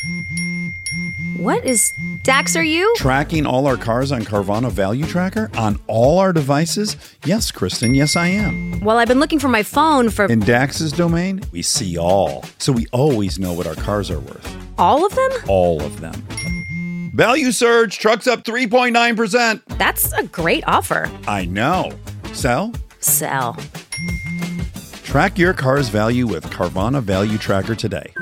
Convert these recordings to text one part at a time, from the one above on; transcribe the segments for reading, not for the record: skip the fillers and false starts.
What is... Dax, are you? Tracking all our cars on Carvana Value Tracker on all our devices? Yes, Kristen, yes, I am. Well, I've been looking for my phone for... In Dax's domain, we see all. So we always know what our cars are worth. All of them? All of them. Value surge, trucks up 3.9%. That's a great offer. I know. Sell? Sell. Track your car's value with Carvana Value Tracker today.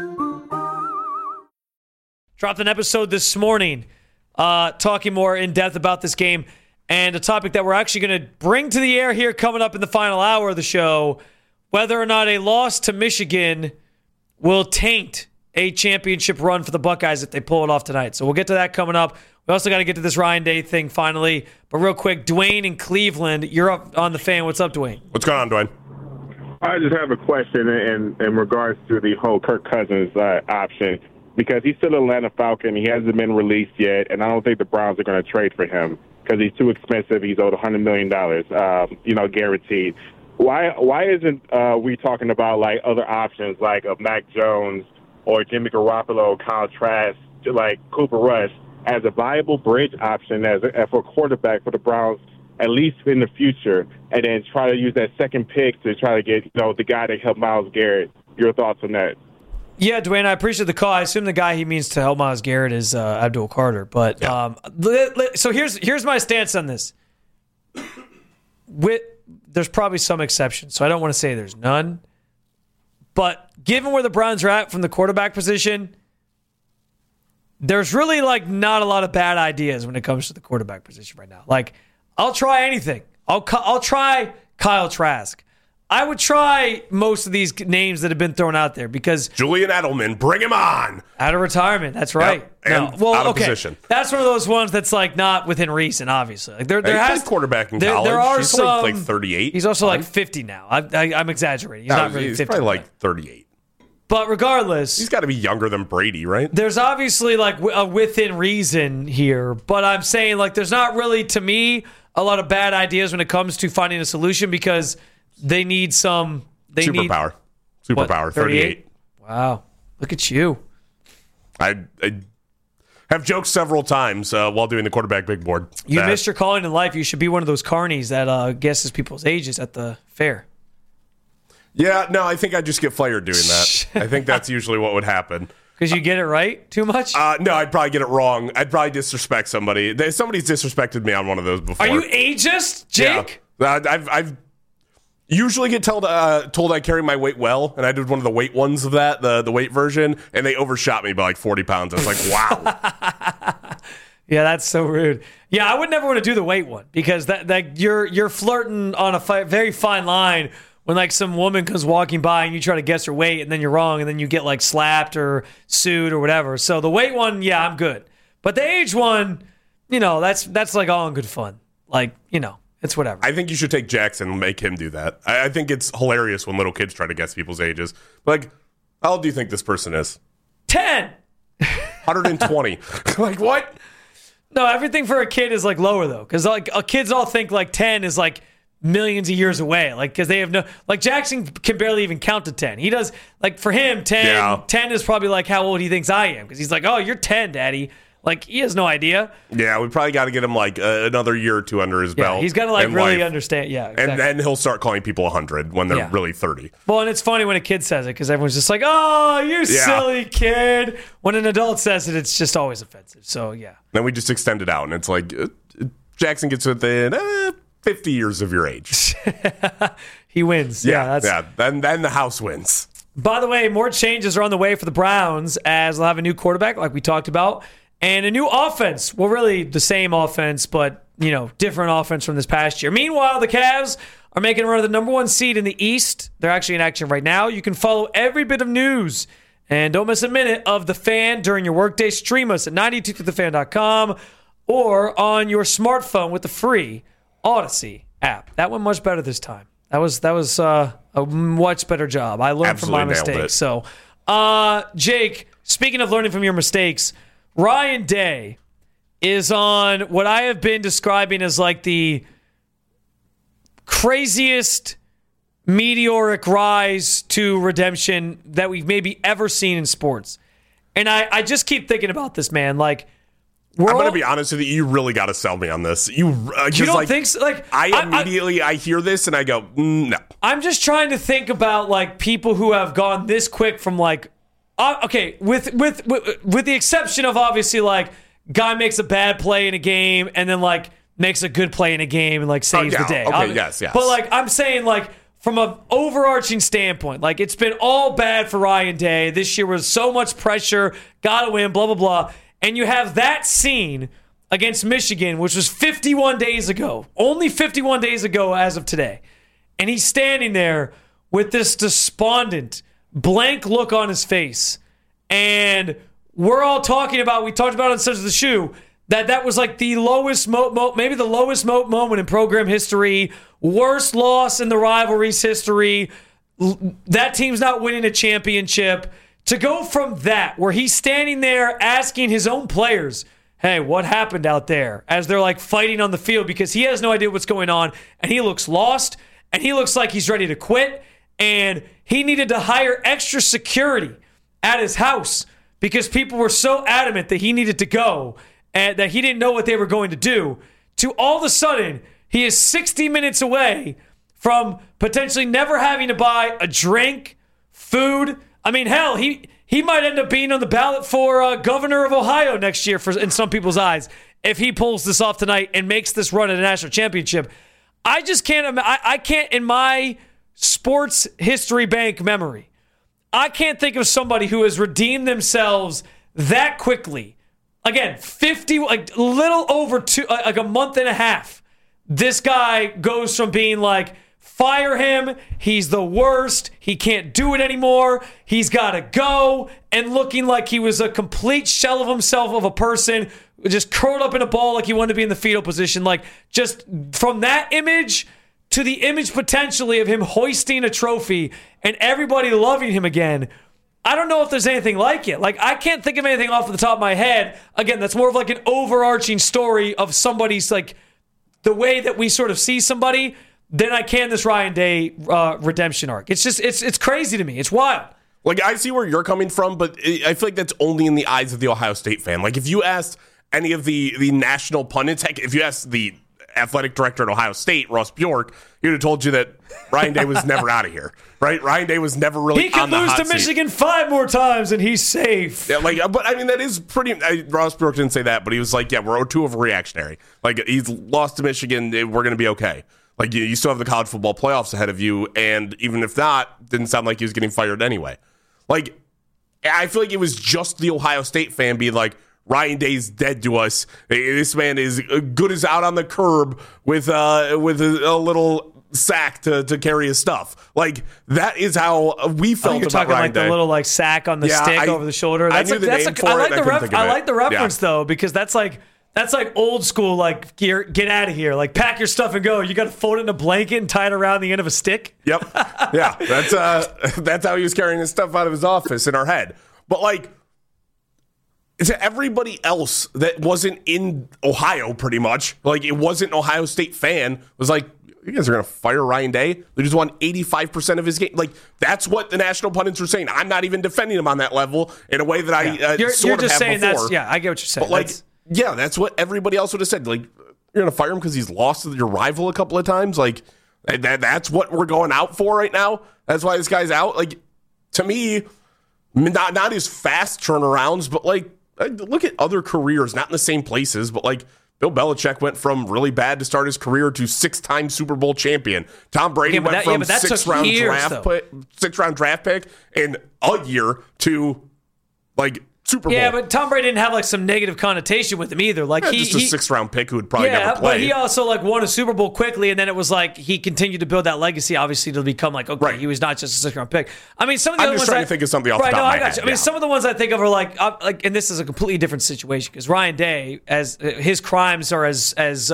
Dropped an episode this morning talking more in depth about this game and a topic that we're actually going to bring to the air here coming up in the final hour of the show, whether or not a loss to Michigan will taint a championship run for the Buckeyes if they pull it off tonight. So we'll get to that coming up. We also got to get to this Ryan Day thing finally. But real quick, Dwayne in Cleveland, you're up on the fan. What's up, Dwayne? What's going on, Dwayne? I just have a question in regards to the whole Kirk Cousins option, because he's still an Atlanta Falcon. He hasn't been released yet, and I don't think the Browns are going to trade for him because he's too expensive. He's owed $100 million, guaranteed. Why isn't we talking about like other options like Mac Jones or Jimmy Garoppolo, Kyle Trask, like Cooper Rush, as a viable bridge option for a quarterback for the Browns, at least in the future, and then try to use that second pick to try to get the guy that helped Myles Garrett? Your thoughts on that? Yeah, Dwayne, I appreciate the call. I assume the guy he means to help Myles Garrett is Abdul Carter. But yeah. So here's my stance on this. There's probably some exceptions, so I don't want to say there's none. But given where the Browns are at from the quarterback position, there's really like not a lot of bad ideas when it comes to the quarterback position right now. Like, I'll try anything. I'll try Kyle Trask. I would try most of these names that have been thrown out there because Julian Edelman, bring him on. Out of retirement, that's right. Yep. And out of position. That's one of those ones that's like not within reason, obviously. Like there has quarterback in college. There are he's some, only like 38. He's also like 50 now. I'm exaggerating. He's not really 50. He's probably like 38. But regardless, he's got to be younger than Brady, right? There's obviously like a within reason here, but I'm saying like there's not really, to me, a lot of bad ideas when it comes to finding a solution because they need some. Superpower. Superpower. 38. Wow. Look at you. I have joked several times while doing the quarterback big board. You missed your calling in life. You should be one of those carnies that guesses people's ages at the fair. Yeah, no, I think I just get fired doing that. I think that's usually what would happen. Because you get it right too much? No, I'd probably get it wrong. I'd probably disrespect somebody. Somebody's disrespected me on one of those before. Are you ageist, Jake? Yeah. I've usually get told I carry my weight well, and I did one of the weight ones of that, the weight version, and they overshot me by like 40 pounds. I was like, wow. Yeah, that's so rude. Yeah, I would never want to do the weight one because that you're flirting on a very fine line when like some woman comes walking by and you try to guess her weight and then you're wrong and then you get like slapped or sued or whatever. So the weight one, yeah, I'm good. But the age one, that's like all in good fun. Like, it's whatever. I think you should take Jackson and make him do that. I think it's hilarious when little kids try to guess people's ages. Like, how old do you think this person is? 10. 120. Like, what? No, everything for a kid is like lower though. Because like kids all think like 10 is like millions of years away. Like, because they have no, like Jackson can barely even count to 10. He does, like for him, 10 is probably like how old he thinks I am. Because he's like, oh, you're 10, daddy. Like, he has no idea. Yeah, we probably got to get him like another year or two under his belt. He's got to like really understand. Yeah, exactly. And then he'll start calling people 100 when they're really 30. Well, and it's funny when a kid says it because everyone's just like, oh, you silly kid. When an adult says it, it's just always offensive. So, yeah. Then we just extend it out, and it's like Jackson gets within 50 years of your age. He wins. Yeah. Then the house wins. By the way, more changes are on the way for the Browns as they'll have a new quarterback like we talked about. And a new offense. Well, really the same offense, but, different offense from this past year. Meanwhile, the Cavs are making a run of the number 1 seed in the East. They're actually in action right now. You can follow every bit of news. And don't miss a minute of The Fan during your workday. Stream us at 922thefan.com or on your smartphone with the free Odyssey app. That went much better this time. That was a much better job. I learned from my mistakes. So, Jake, speaking of learning from your mistakes, Ryan Day is on what I have been describing as like the craziest meteoric rise to redemption that we've maybe ever seen in sports. And I just keep thinking about this, man. Like, I'm going to be honest with you. You really got to sell me on this. You don't think so? Like, I hear this and I go, no. I'm just trying to think about like people who have gone this quick from like, okay, with the exception of obviously like guy makes a bad play in a game and then like makes a good play in a game and like saves the day. Okay, yes. But like I'm saying like from an overarching standpoint, like it's been all bad for Ryan Day. This year was so much pressure, gotta win, blah, blah, blah. And you have that scene against Michigan, which was 51 days ago, only 51 days ago as of today. And he's standing there with this despondent, blank look on his face. And we're all talking about, we talked about on Such the Shoe, that was like the lowest, maybe the lowest moment in program history, worst loss in the rivalry's history. That team's not winning a championship. To go from that, where he's standing there asking his own players, hey, what happened out there? As they're like fighting on the field because he has no idea what's going on. And he looks lost and he looks like he's ready to quit. And he needed to hire extra security at his house because people were so adamant that he needed to go and that he didn't know what they were going to do. To all of a sudden, he is 60 minutes away from potentially never having to buy a drink, food. I mean, hell, he might end up being on the ballot for governor of Ohio next year in some people's eyes if he pulls this off tonight and makes this run at a national championship. I just can't, I can't, in my sports history bank memory, I can't think of somebody who has redeemed themselves that quickly. Again, 50, like little over like a month and a half. This guy goes from being like, fire him, he's the worst, he can't do it anymore, he's got to go, and looking like he was a complete shell of himself of a person, just curled up in a ball like he wanted to be in the fetal position. Like, just from that image to the image potentially of him hoisting a trophy and everybody loving him again, I don't know if there's anything like it. Like, I can't think of anything off the top of my head. Again, that's more of like an overarching story of somebody's, like, the way that we sort of see somebody than I can this Ryan Day redemption arc. It's just, it's crazy to me. It's wild. Like, I see where you're coming from, but I feel like that's only in the eyes of the Ohio State fan. Like, if you asked any of the national pundits, heck, if you asked the athletic director at Ohio State, Ross Bjork, he would have told you that Ryan Day was never out of here, right? Ryan Day was never really on the hot seat. He could lose to Michigan 5 more times and he's safe. Yeah, like, but I mean, that is pretty. Ross Bjork didn't say that, but he was like, yeah, we're too overreactionary. Like, he's lost to Michigan, we're going to be okay. Like, you still have the college football playoffs ahead of you, and even if not, didn't sound like he was getting fired anyway. Like, I feel like it was just the Ohio State fan being like, Ryan Day's dead to us. This man is good as out on the curb with a little sack to carry his stuff. Like, that is how we felt you're about talking Ryan like Day. The little like sack on the stick over the shoulder. I like the reference though, because that's like old school, like, get out of here. Like, pack your stuff and go. You got to fold it in a blanket and tie it around the end of a stick. Yep. Yeah. That's how he was carrying his stuff out of his office in our head. But, like, to everybody else that wasn't in Ohio, pretty much, like, it wasn't an Ohio State fan, was like, you guys are going to fire Ryan Day? They just won 85% of his game. Like, that's what the national pundits were saying. I'm not even defending him on that level in a way that I you're sort of just have saying before. I get what you're saying. But, like, yeah, that's what everybody else would have said. Like, you're going to fire him because he's lost to your rival a couple of times? Like, that's what we're going out for right now? That's why this guy's out? Like, to me, not his fast turnarounds, but, like, look at other careers, not in the same places, but, like, Bill Belichick went from really bad to start his career to 6-time Super Bowl champion. Tom Brady went from sixth-round draft pick in a year to, like, Super Bowl. Yeah, but Tom Brady didn't have like some negative connotation with him either. Like, just a 6th-round pick who would probably never play. But he also like won a Super Bowl quickly, and then it was like he continued to build that legacy, obviously, to become like, okay, He was not just a 6th-round pick. I mean, some of the other ones. I'm just trying to think of something off the top of my head. I mean, some of the ones I think of are like, and this is a completely different situation because Ryan Day, as his crimes are as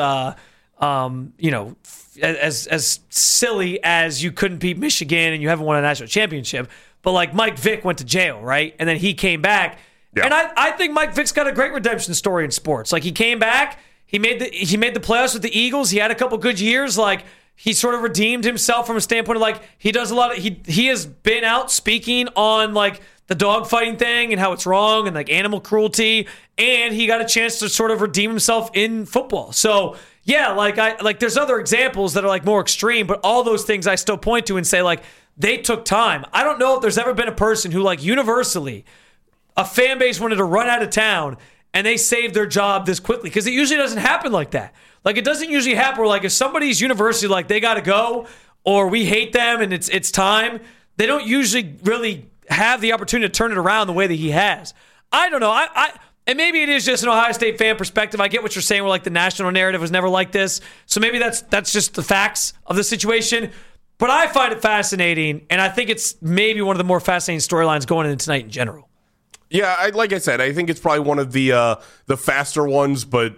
silly as you couldn't beat Michigan and you haven't won a national championship. But like Mike Vick went to jail, right, and then he came back. Yeah. And I think Mike Vick's got a great redemption story in sports. Like, he came back, he made the playoffs with the Eagles. He had a couple good years. Like, he sort of redeemed himself from a standpoint of like he does a lot of he has been out speaking on like the dogfighting thing and how it's wrong and like animal cruelty, and he got a chance to sort of redeem himself in football. So yeah, like there's other examples that are like more extreme, but all those things I still point to and say like they took time. I don't know if there's ever been a person who like universally a fan base wanted to run out of town and they saved their job this quickly, because it usually doesn't happen like that. Like it doesn't usually happen where like if somebody's university like they got to go or we hate them and it's time, they don't usually really have the opportunity to turn it around the way that he has. I don't know. And maybe it is just an Ohio State fan perspective. I get what you're saying where like the national narrative was never like this. So maybe that's just the facts of the situation. But I find it fascinating, and I think it's maybe one of the more fascinating storylines going into tonight in general. Yeah, like I said, I think it's probably one of the faster ones, but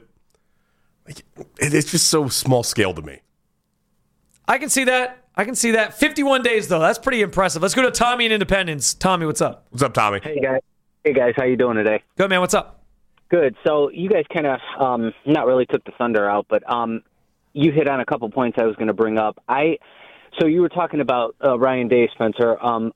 it's just so small scale to me. I can see that. 51 days, though. That's pretty impressive. Let's go to Tommy in Independence. Tommy, what's up? What's up, Tommy? Hey, guys. How you doing today? Good, man. What's up? Good. So you guys kind of not really took the thunder out, but you hit on a couple points I was going to bring up. So you were talking about Ryan Day, Spencer.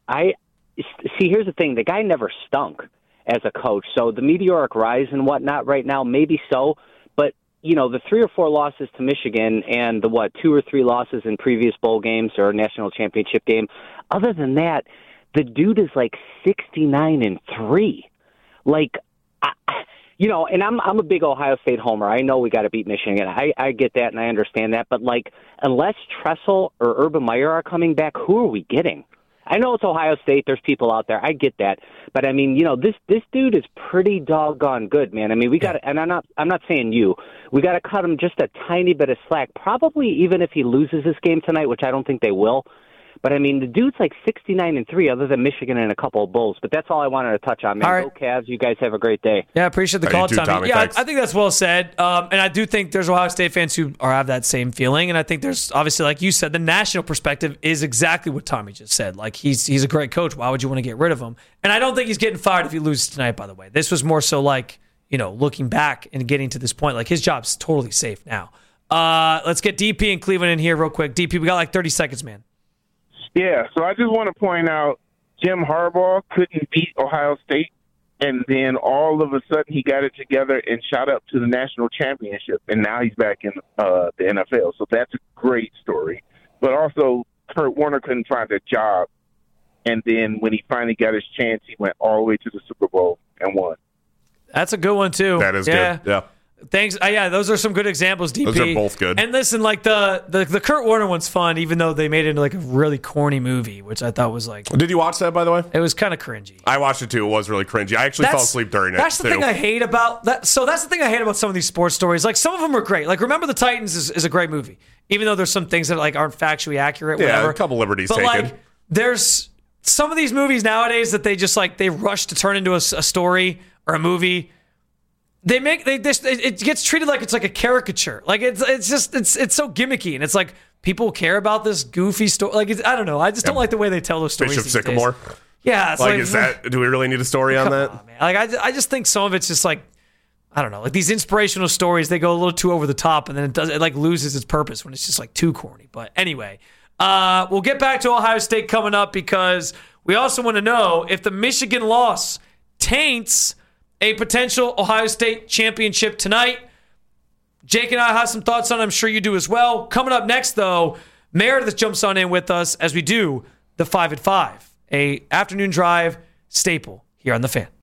Here's the thing. The guy never stunk as a coach. So the meteoric rise and whatnot right now, maybe so. But, you know, the 3 or 4 losses to Michigan and the, 2 or 3 losses in previous bowl games or national championship game, other than that, the dude is like 69-3. Like, and I'm a big Ohio State homer. I know we got to beat Michigan. I get that and I understand that. But, like, unless Tressel or Urban Meyer are coming back, who are we getting? I know it's Ohio State. There's people out there. I get that. But, I mean, this dude is pretty doggone good, man. I mean, we got to – and I'm not saying you. We got to cut him just a tiny bit of slack, probably even if he loses this game tonight, which I don't think they will. But, I mean, the dude's like 69-3 other than Michigan and a couple of Bulls. But that's all I wanted to touch on, man. All right. Go Cavs. You guys have a great day. Yeah, I appreciate the call, you too, Tommy. Yeah, thanks. I think that's well said. And I do think there's Ohio State fans who have that same feeling. And I think there's, obviously, like you said, the national perspective is exactly what Tommy just said. Like, he's a great coach. Why would you want to get rid of him? And I don't think he's getting fired if he loses tonight, by the way. This was more so like, looking back and getting to this point. Like, his job's totally safe now. Let's get DP in Cleveland in here real quick. DP, we got like 30 seconds, man. Yeah, so I just want to point out Jim Harbaugh couldn't beat Ohio State, and then all of a sudden he got it together and shot up to the national championship, and now he's back in the NFL. So that's a great story. But also, Kurt Warner couldn't find a job, and then when he finally got his chance, he went all the way to the Super Bowl and won. That's a good one, too. That is good. Yeah. Thanks. Yeah, those are some good examples, DP. Those are both good. And listen, like the Kurt Warner one's fun, even though they made it into like a really corny movie, which I thought was like... Did you watch that, by the way? It was kind of cringy. I watched it, too. It was really cringy. I actually fell asleep during it, That's the too. thing I hate about that. So that's the thing I hate about some of these sports stories. Like, some of them are great. Like, Remember the Titans is a great movie, even though there's some things that like aren't factually accurate. Yeah, whatever. a couple liberties but taken. Like, there's some of these movies nowadays that they just like they rush to turn into a story or a movie. It gets treated like it's like a caricature. Like it's so gimmicky, and it's like people care about this goofy story. Like I don't know. I just don't like the way they tell those stories. Bishop these Sycamore. days. Yeah, it's like is that? Do we really need a story on that? on, man. Like I just think some of it's just like I don't know. Like these inspirational stories, they go a little too over the top, and then it like loses its purpose when it's just like too corny. But anyway, we'll get back to Ohio State coming up because we also want to know if the Michigan loss taints a potential Ohio State championship tonight. Jake and I have some thoughts on it. I'm sure you do as well. Coming up next, though, Meredith jumps on in with us as we do the 5 at 5, a afternoon drive staple here on The Fan.